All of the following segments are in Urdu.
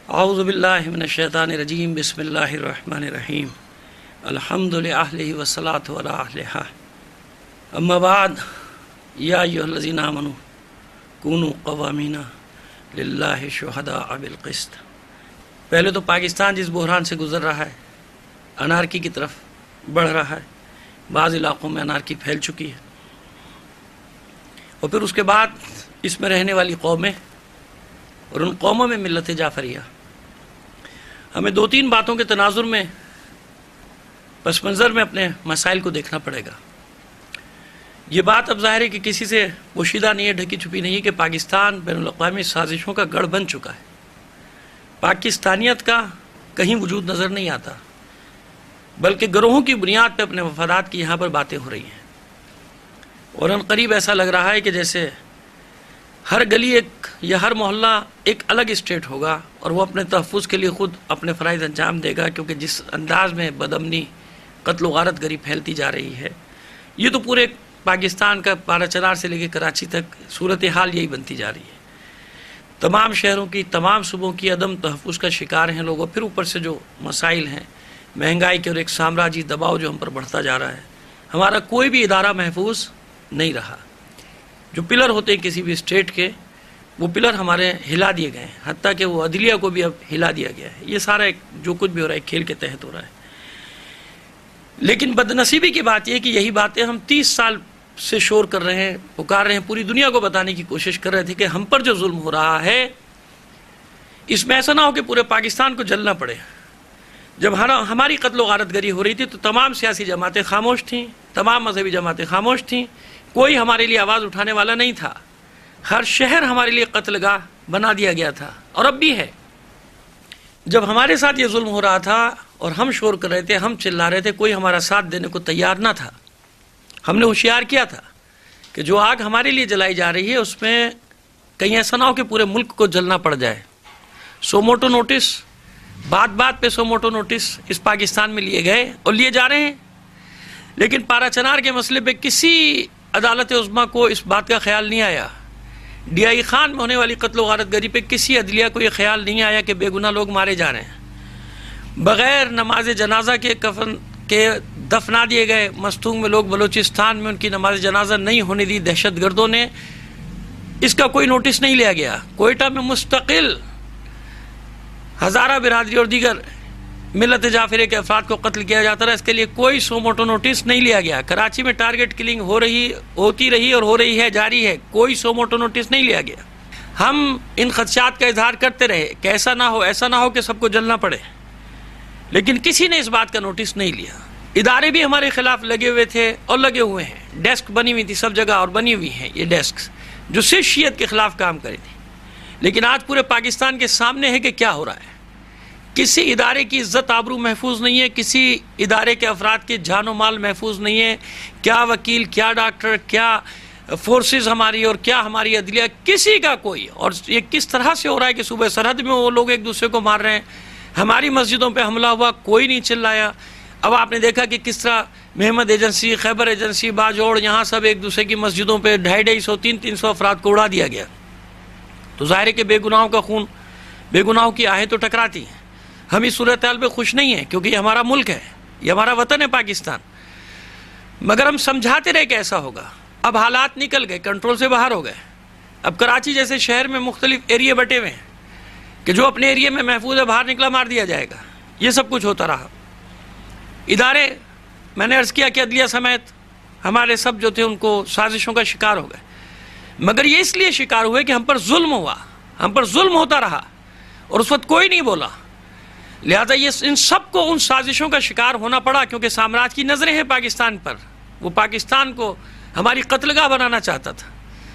اعوذ باللہ من الشیطان الرجیم بسم اللہ الرحمن الرحیم الحمد للہ والصلاة علی اہلہا اما بعد یا ایھا الذین آمنوا کونوا قوامین للہ شہداء بالقسط۔ پہلے تو پاکستان جس بحران سے گزر رہا ہے، انارکی کی طرف بڑھ رہا ہے، بعض علاقوں میں انارکی پھیل چکی ہے، اور پھر اس کے بعد اس میں رہنے والی قومیں اور ان قوموں میں ملت جعفریہ، ہمیں دو تین باتوں کے تناظر میں پس منظر میں اپنے مسائل کو دیکھنا پڑے گا۔ یہ بات اب ظاہر ہے کہ کسی سے پوشیدہ نہیں ہے، ڈھکی چھپی نہیں ہے کہ پاکستان بین الاقوامی سازشوں کا گڑھ بن چکا ہے۔ پاکستانیت کا کہیں وجود نظر نہیں آتا، بلکہ گروہوں کی بنیاد پہ اپنے مفادات کی یہاں پر باتیں ہو رہی ہیں، اور ان قریب ایسا لگ رہا ہے کہ جیسے ہر گلی ایک یا ہر محلہ ایک الگ اسٹیٹ ہوگا، اور وہ اپنے تحفظ کے لیے خود اپنے فرائض انجام دے گا، کیونکہ جس انداز میں بدامنی، قتل و غارت گری پھیلتی جا رہی ہے، یہ تو پورے پاکستان کا پارا چنار سے لے کے کراچی تک صورتحال یہی بنتی جا رہی ہے۔ تمام شہروں کی، تمام صوبوں کی عدم تحفظ کا شکار ہیں لوگ، اور پھر اوپر سے جو مسائل ہیں مہنگائی کے اور ایک سامراجی دباؤ جو ہم پر بڑھتا جا رہا ہے، ہمارا کوئی بھی ادارہ محفوظ نہیں رہا۔ جو پلر ہوتے ہیں کسی بھی اسٹیٹ کے، وہ پلر ہمارے ہلا دیے گئے ہیں، حتیٰ کہ وہ عدلیہ کو بھی اب ہلا دیا گیا ہے۔ یہ سارا جو کچھ بھی ہو رہا ہے کھیل کے تحت ہو رہا ہے۔ لیکن بدنصیبی کی بات یہ کہ یہی باتیں ہم 30 سال سے شور کر رہے ہیں، پکار رہے ہیں، پوری دنیا کو بتانے کی کوشش کر رہے تھے کہ ہم پر جو ظلم ہو رہا ہے اس میں ایسا نہ ہو کہ پورے پاکستان کو جلنا پڑے۔ جب ہماری قتل و غارت گری ہو رہی تھی تو تمام سیاسی جماعتیں خاموش تھیں، تمام مذہبی جماعتیں خاموش تھیں، کوئی ہمارے لیے آواز اٹھانے والا نہیں تھا۔ ہر شہر ہمارے لیے قتل گاہ بنا دیا گیا تھا، اور اب بھی ہے۔ جب ہمارے ساتھ یہ ظلم ہو رہا تھا اور ہم شور کر رہے تھے، ہم چلا رہے تھے، کوئی ہمارا ساتھ دینے کو تیار نہ تھا۔ ہم نے ہوشیار کیا تھا کہ جو آگ ہمارے لیے جلائی جا رہی ہے اس میں کہیں ایسا نہ ہو کہ پورے ملک کو جلنا پڑ جائے۔ سو موٹو نوٹس، بات بات پہ سو موٹو نوٹس اس پاکستان میں لیے گئے اور لیے جا رہے ہیں، لیکن پارا چنار کے مسئلے پہ کسی عدالت عظمیٰ کو اس بات کا خیال نہیں آیا۔ ڈی آئی خان میں ہونے والی قتل و غارت گری پہ کسی عدلیہ کو یہ خیال نہیں آیا کہ بے گناہ لوگ مارے جا رہے ہیں۔ بغیر نماز جنازہ کے کفن کے دفنا دیے گئے مستونگ میں لوگ، بلوچستان میں ان کی نماز جنازہ نہیں ہونے دی دہشت گردوں نے، اس کا کوئی نوٹس نہیں لیا گیا۔ کوئٹہ میں مستقل ہزارہ برادری اور دیگر ملت جعفریہ کے افراد کو قتل کیا جاتا رہا، اس کے لیے کوئی سو موٹو نوٹس نہیں لیا گیا۔ کراچی میں ٹارگٹ کلنگ ہوتی رہی اور ہو رہی ہے، جاری ہے، کوئی سو موٹو نوٹس نہیں لیا گیا۔ ہم ان خدشات کا اظہار کرتے رہے کہ ایسا نہ ہو کہ سب کو جلنا پڑے، لیکن کسی نے اس بات کا نوٹس نہیں لیا۔ ادارے بھی ہمارے خلاف لگے ہوئے تھے اور لگے ہوئے ہیں، ڈیسک بنی ہوئی تھی سب جگہ اور بنی ہوئی ہیں یہ ڈیسک جو صرف شیعت کے خلاف کام کری تھی۔ لیکن آج پورے پاکستان کے سامنے ہے کہ کیا ہو رہا ہے۔ کسی ادارے کی عزت آبرو محفوظ نہیں ہے، کسی ادارے کے افراد کے جان و مال محفوظ نہیں ہے، کیا وکیل، کیا ڈاکٹر، کیا فورسز ہماری اور کیا ہماری عدلیہ، کسی کا کوئی۔ اور یہ کس طرح سے ہو رہا ہے کہ صوبہ سرحد میں وہ لوگ ایک دوسرے کو مار رہے ہیں، ہماری مسجدوں پہ حملہ ہوا، کوئی نہیں چلایا۔ اب آپ نے دیکھا کہ کس طرح محمد ایجنسی، خیبر ایجنسی، باجوڑ، یہاں سب ایک دوسرے کی مسجدوں پہ 250، 300 افراد کو اڑا دیا گیا۔ تو ظاہر ہے کہ بے گناہوں کا خون، بے گناہوں کی آہیں تو ٹکراتی ہیں۔ ہم اس صورتحال پہ خوش نہیں ہیں، کیونکہ یہ ہمارا ملک ہے، یہ ہمارا وطن ہے پاکستان، مگر ہم سمجھاتے رہے کہ ایسا ہوگا۔ اب حالات نکل گئے، کنٹرول سے باہر ہو گئے۔ اب کراچی جیسے شہر میں مختلف ایریے بٹے ہوئے ہیں کہ جو اپنے ایریے میں محفوظ ہے باہر نکلا مار دیا جائے گا۔ یہ سب کچھ ہوتا رہا۔ ادارے، میں نے عرض کیا کہ عدلیہ سمیت ہمارے سب جو تھے ان کو سازشوں کا شکار ہو گئے، مگر یہ اس لیے شکار ہوئے کہ ہم پر ظلم ہوا، ہم پر ظلم ہوتا رہا، اور اس وقت کوئی نہیں بولا۔ لہذا یہ ان سب کو ان سازشوں کا شکار ہونا پڑا، کیونکہ سامراج کی نظریں ہیں پاکستان پر، وہ پاکستان کو ہماری قتل گاہ بنانا چاہتا تھا۔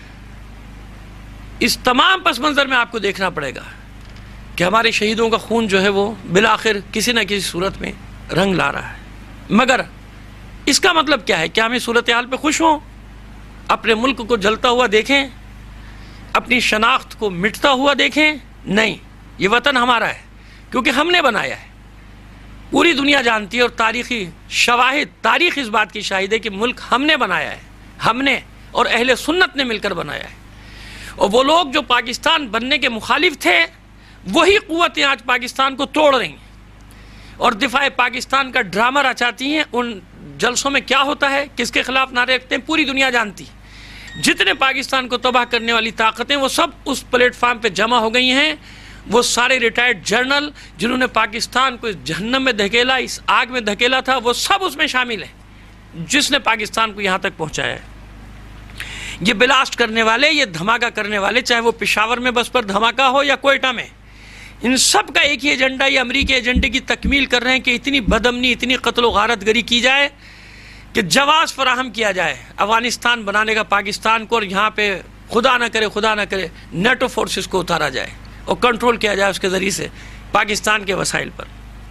اس تمام پس منظر میں آپ کو دیکھنا پڑے گا کہ ہمارے شہیدوں کا خون جو ہے وہ بالآخر کسی نہ کسی صورت میں رنگ لا رہا ہے۔ مگر اس کا مطلب کیا ہے؟ کیا ہم اس صورتحال پہ خوش ہوں؟ اپنے ملک کو جلتا ہوا دیکھیں؟ اپنی شناخت کو مٹتا ہوا دیکھیں؟ نہیں، یہ وطن ہمارا ہے کیونکہ ہم نے بنایا ہے۔ پوری دنیا جانتی ہے اور تاریخی شواہد، تاریخ اس بات کی شاہد ہے کہ ملک ہم نے بنایا ہے، ہم نے اور اہل سنت نے مل کر بنایا ہے۔ اور وہ لوگ جو پاکستان بننے کے مخالف تھے وہی قوتیں آج پاکستان کو توڑ رہی ہیں اور دفاع پاکستان کا ڈرامہ رچاتی ہیں. ان جلسوں میں کیا ہوتا ہے, کس کے خلاف نعرے رکھتے ہیں, پوری دنیا جانتی. جتنے پاکستان کو تباہ کرنے والی طاقتیں وہ سب اس پلیٹ فارم پہ جمع ہو گئی ہیں. وہ سارے ریٹائرڈ جرنل جنہوں نے پاکستان کو اس جہنم میں دھکیلا, اس آگ میں دھکیلا تھا, وہ سب اس میں شامل ہیں جس نے پاکستان کو یہاں تک پہنچایا ہے. یہ بلاسٹ کرنے والے, یہ دھماکہ کرنے والے, چاہے وہ پشاور میں بس پر دھماکہ ہو یا کوئٹہ میں, ان سب کا ایک ہی ایجنڈا, یہ امریکی ایجنڈے کی تکمیل کر رہے ہیں کہ اتنی بدامنی, اتنی قتل و غارت گری کی جائے کہ جواز فراہم کیا جائے افغانستان بنانے کا پاکستان کو, اور یہاں پہ خدا نہ کرے نیٹو فورسز کو اتارا جائے اور کنٹرول کیا جائے اس کے ذریعے سے پاکستان کے وسائل پر.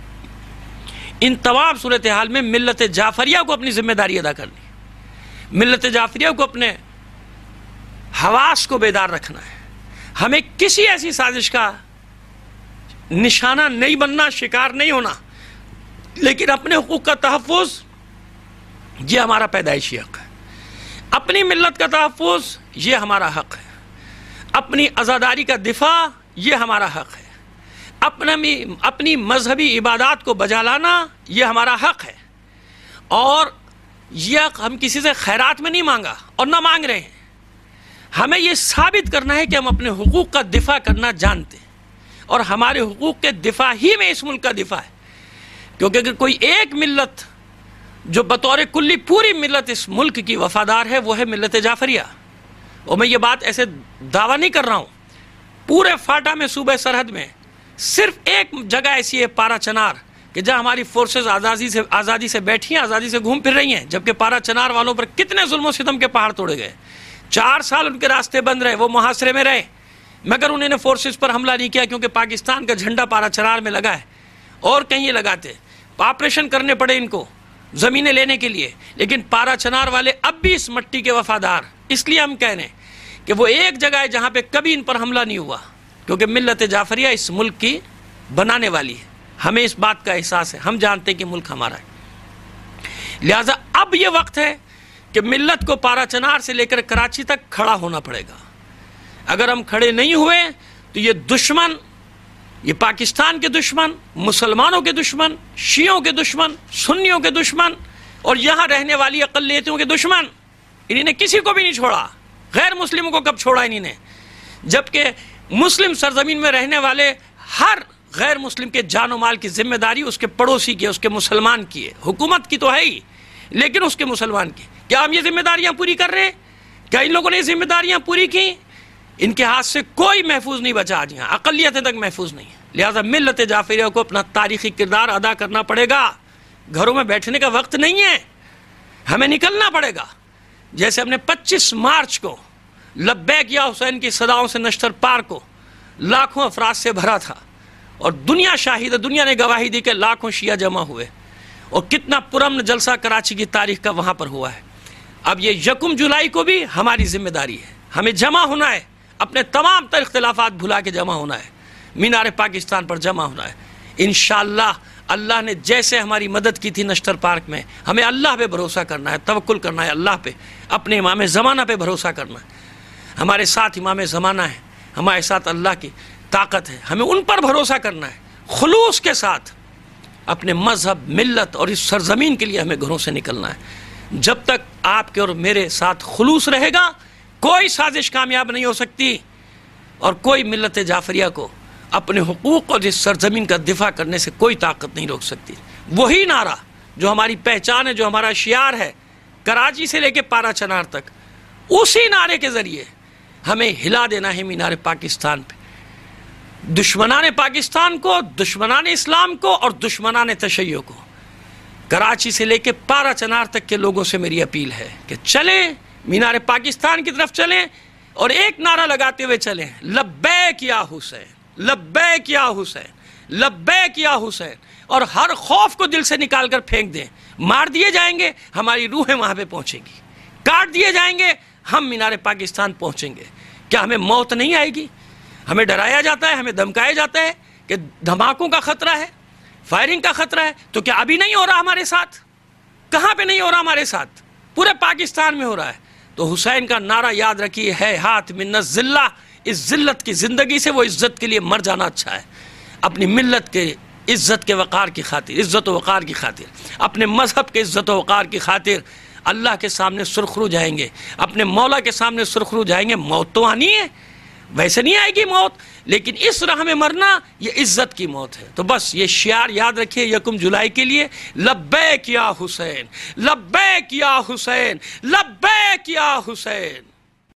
ان تمام صورتحال میں ملت جعفریہ کو اپنی ذمہ داری ادا کرنی, ملت جعفریہ کو اپنے حواس کو بیدار رکھنا ہے. ہمیں کسی ایسی سازش کا نشانہ نہیں بننا, شکار نہیں ہونا, لیکن اپنے حقوق کا تحفظ یہ ہمارا پیدائشی حق ہے. اپنی ملت کا تحفظ یہ ہمارا حق ہے. اپنی آزاداری کا دفاع یہ ہمارا حق ہے. اپنی مذہبی عبادات کو بجا لانا یہ ہمارا حق ہے. اور یہ حق ہم کسی سے خیرات میں نہیں مانگا اور نہ مانگ رہے ہیں. ہمیں یہ ثابت کرنا ہے کہ ہم اپنے حقوق کا دفاع کرنا جانتے ہیں, اور ہمارے حقوق کے دفاع ہی میں اس ملک کا دفاع ہے. کیونکہ اگر کوئی ایک ملت جو بطور کلی پوری ملت اس ملک کی وفادار ہے وہ ہے ملت جعفریہ. اور میں یہ بات ایسے دعویٰ نہیں کر رہا ہوں, پورے فاٹا میں صوبہ سرحد میں صرف ایک جگہ ایسی ہے, پارا چنار, کہ جہاں ہماری فورسز آزادی سے بیٹھی ہیں, آزادی سے گھوم پھر رہی ہیں, جبکہ پارا چنار والوں پر کتنے ظلم و ستم کے پہاڑ توڑے گئے. 4 سال ان کے راستے بند رہے, وہ محاصرے میں رہے, مگر انہوں نے فورسز پر حملہ نہیں کیا کیونکہ پاکستان کا جھنڈا پارا چنار میں لگا ہے. اور کہیں یہ لگاتے, آپریشن کرنے پڑے ان کو زمینیں لینے کے لیے, لیکن پارا چنار والے اب بھی اس مٹی کے وفادار. اس لیے ہم کہہ رہے ہیں کہ وہ ایک جگہ ہے جہاں پہ کبھی ان پر حملہ نہیں ہوا, کیونکہ ملت جعفریہ اس ملک کی بنانے والی ہے. ہمیں اس بات کا احساس ہے, ہم جانتے ہیں کہ ملک ہمارا ہے. لہٰذا اب یہ وقت ہے کہ ملت کو پارا چنار سے لے کر کراچی تک کھڑا ہونا پڑے گا. اگر ہم کھڑے نہیں ہوئے تو یہ دشمن, یہ پاکستان کے دشمن, مسلمانوں کے دشمن, شیعوں کے دشمن, سنیوں کے دشمن, اور یہاں رہنے والی اقلیتوں کے دشمن, انہوں نے کسی کو بھی نہیں چھوڑا. غیر مسلموں کو کب چھوڑا انہوں نے, جبکہ مسلم سرزمین میں رہنے والے ہر غیر مسلم کے جان و مال کی ذمہ داری اس کے پڑوسی کی, اس کے مسلمان کی ہے. حکومت کی تو ہے ہی, لیکن اس کے مسلمان کی. کیا ہم یہ ذمہ داریاں پوری کر رہے ہیں؟ کیا ان لوگوں نے یہ ذمہ داریاں پوری کی؟ ان کے ہاتھ سے کوئی محفوظ نہیں بچا, آج یہاں اقلیتیں تک محفوظ نہیں ہیں. لہٰذا ملت جعفریہ کو اپنا تاریخی کردار ادا کرنا پڑے گا. گھروں میں بیٹھنے کا وقت نہیں ہے, ہمیں نکلنا پڑے گا. جیسے ہم نے 25 مارچ کو لبیک یا حسین کی صداؤں سے نشتر پارک کو لاکھوں افراد سے بھرا تھا, اور دنیا شاہد ہے, دنیا نے گواہی دی کہ لاکھوں شیعہ جمع ہوئے, اور کتنا پرامن جلسہ کراچی کی تاریخ کا وہاں پر ہوا ہے. اب یہ 1 جولائی کو بھی ہماری ذمہ داری ہے, ہمیں جمع ہونا ہے, اپنے تمام تر اختلافات بھلا کے جمع ہونا ہے, مینار پاکستان پر جمع ہونا ہے. انشاءاللہ اللہ نے جیسے ہماری مدد کی تھی نشتر پارک میں, ہمیں اللہ پہ بھروسہ کرنا ہے, توکل کرنا ہے اللہ پہ, اپنے امام زمانہ پہ بھروسہ کرنا ہے. ہمارے ساتھ امام زمانہ ہے, ہمارے ساتھ اللہ کی طاقت ہے, ہمیں ان پر بھروسہ کرنا ہے خلوص کے ساتھ. اپنے مذہب, ملت اور اس سرزمین کے لیے ہمیں گھروں سے نکلنا ہے. جب تک آپ کے اور میرے ساتھ خلوص رہے گا کوئی سازش کامیاب نہیں ہو سکتی, اور کوئی ملت جعفریہ کو اپنے حقوق اور اس سرزمین کا دفاع کرنے سے کوئی طاقت نہیں روک سکتی. وہی نعرہ جو ہماری پہچان ہے, جو ہمارا شعار ہے, کراچی سے لے کے پارا چنار تک, اسی نعرے کے ذریعے ہمیں ہلا دینا ہے مینار پاکستان پہ. دشمنان پاکستان کو, دشمنان اسلام کو اور دشمنان تشیع کو. کراچی سے لے کے پارا چنار تک کے لوگوں سے میری اپیل ہے کہ چلیں مینار پاکستان کی طرف چلیں, اور ایک نعرہ لگاتے ہوئے چلیں, لبیک یا حسین, لبیک یا حسین, لبیک یا حسین. اور ہر خوف کو دل سے نکال کر پھینک دیں. مار دیے جائیں گے, ہماری روحیں وہاں پہ پہنچیں گی. کاٹ دیے جائیں گے, ہم مینار پاکستان پہنچیں گے. کیا ہمیں موت نہیں آئے گی؟ ہمیں ڈرایا جاتا ہے, ہمیں دھمکایا جاتا ہے کہ دھماکوں کا خطرہ ہے, فائرنگ کا خطرہ ہے. تو کیا ابھی نہیں ہو رہا ہمارے ساتھ؟ کہاں پہ نہیں ہو رہا ہمارے ساتھ؟ پورے پاکستان میں ہو رہا ہے. تو حسین کا نعرہ یاد رکھیے، ہے ہاتھ من الذلہ، اس ذلت کی زندگی سے وہ عزت کے لیے مر جانا اچھا ہے، اپنی ملت کے عزت کے وقار کی خاطر، عزت و وقار کی خاطر، اپنے مذہب کے عزت و وقار کی خاطر اللہ کے سامنے سرخرو جائیں گے، اپنے مولا کے سامنے سرخرو جائیں گے۔ موت تو آنی ہے، ویسے نہیں آئے گی موت، لیکن اس راہ میں مرنا یہ عزت کی موت ہے۔ تو بس یہ شعار یاد رکھیے 1 جولائی کے لیے، لبیک یا حسین، لبیک یا حسین، لبیک یا حسین۔